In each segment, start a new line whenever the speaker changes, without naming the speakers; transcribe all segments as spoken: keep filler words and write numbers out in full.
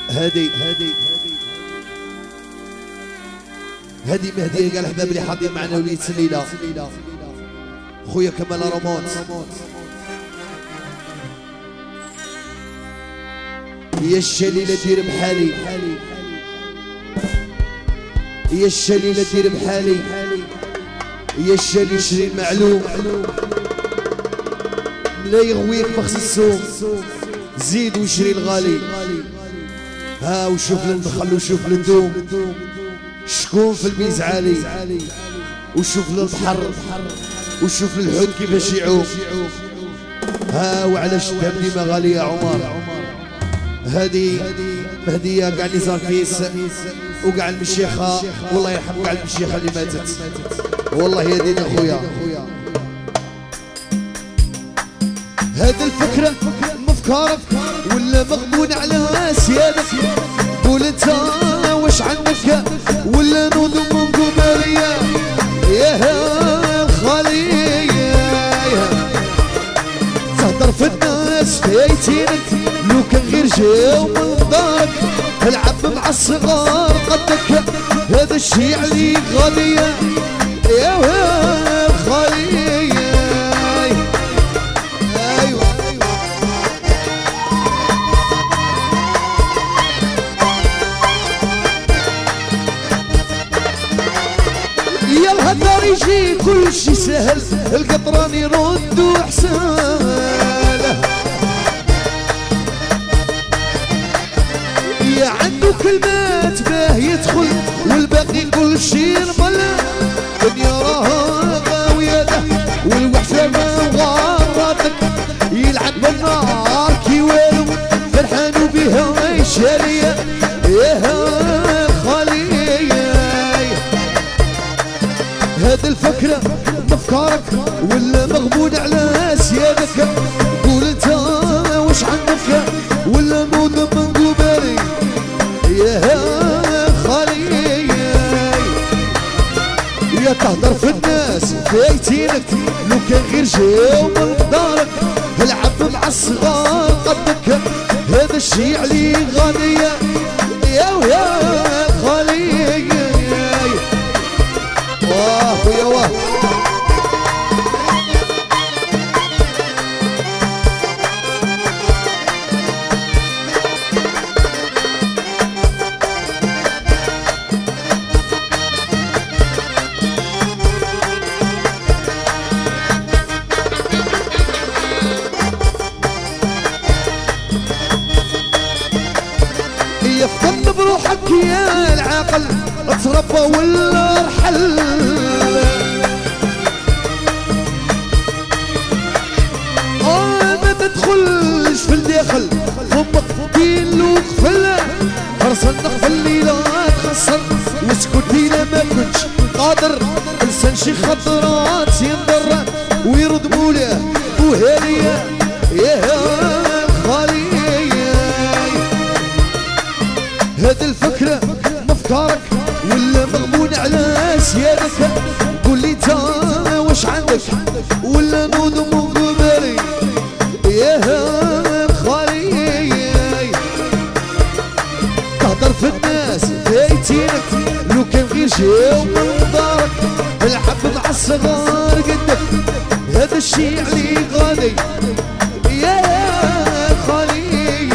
هادي هادي هادي مهدي قال احباب اللي حاضرين معنا وليد سليله خويا كمال رموت يا الشليله دير بحالي يا الشليله دير بحالي يا الشلي شري المعلوم لا يغويك بخس السوق زيد وشري الغالي ها وشوف لندخل وشوف لندوم شكون في الميز عالي وشوف للبحر وشوف للحوت كيفاش يعوم ها وعلاش الذهب ديما غالي يا عمر هادي مهديه كاع لي زاركيس وكاع المشيخه والله يرحم كاع المشيخه اللي ماتت والله يا دين اخويا هاد الفكره مفكرك ولا مغبون على سيادك قول انت واش عندك ولا نوض من قمريه يا الخالي تهدر في الناس فايتينك لو كان غير جاو من دارك العب مع الصغار قدك هذا الشي عليك غاليه يا الخالي الهدار يجي كل شي سهل القطران يرد وحساله يا عنده كلمات باه يدخل والباقي كل شي رمله دنيا راها غاويه له والوحشه ما غرتك يلعب بالنار كي والو فرحان بها يشاريه يا هاد الفكرة مفكارك ولا مغبون على سيادك قول انت واش عندك ولا نوض من قبالي يا خالي يا تهدر في الناس فايتينك لو كان غير جاو من دارك العب مع الصغار قدك هذا الشي عليه غالية يا ويا خالي واه ويا واه يفضل بروحك يا العاقل اتربى ولا رحل اه ما تدخلش في الداخل فمك فوقين له قفل فرصة نقفل لي لا تخسر واسكت اذا ما كنتش قادر انسان شي خطرات ينضر ويرد مولاه وهالية يا خالي هاد الفكرة مفكارك ولا مغبون على سيادك قول لي انت واش عندك ولا نوض من قبالي يا خالي تهدر في الناس فايتينك لو كان غير جاو من دارك العب مع الصغار قدك هذا الشي عليك غالي يا خالي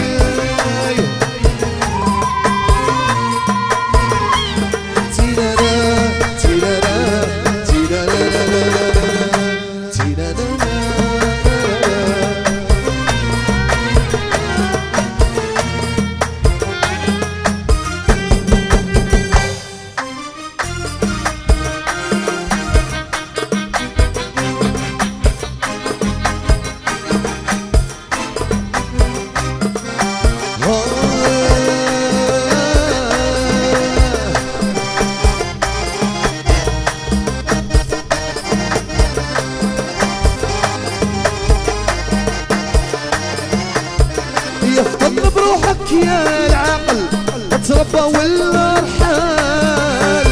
يفضل بروحك يا العاقل اتربى ولا رحال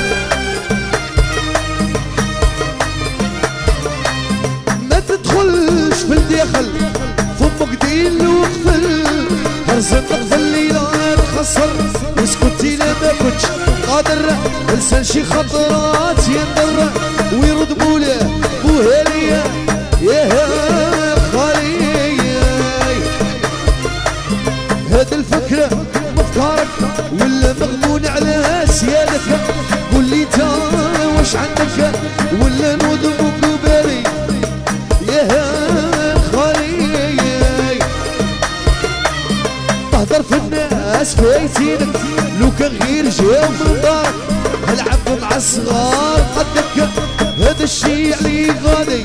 ما تدخلش في الداخل فمك دين وقفل هرزق قفل لي لا قصر وسكتي لا ما كنتش قادر لسان شي خطرات يندر ويرد مولاه بوهالية يا خالي. هاد الفكرة مفكارك ولا مغمون على سيادك قول لي تا واش عندك ولا نوضبك وبالي يا خالي. تهدر في الناس فايتينك لو كان غير جاو من دارك العب مع الصغار قدك هذا الشي علي غادي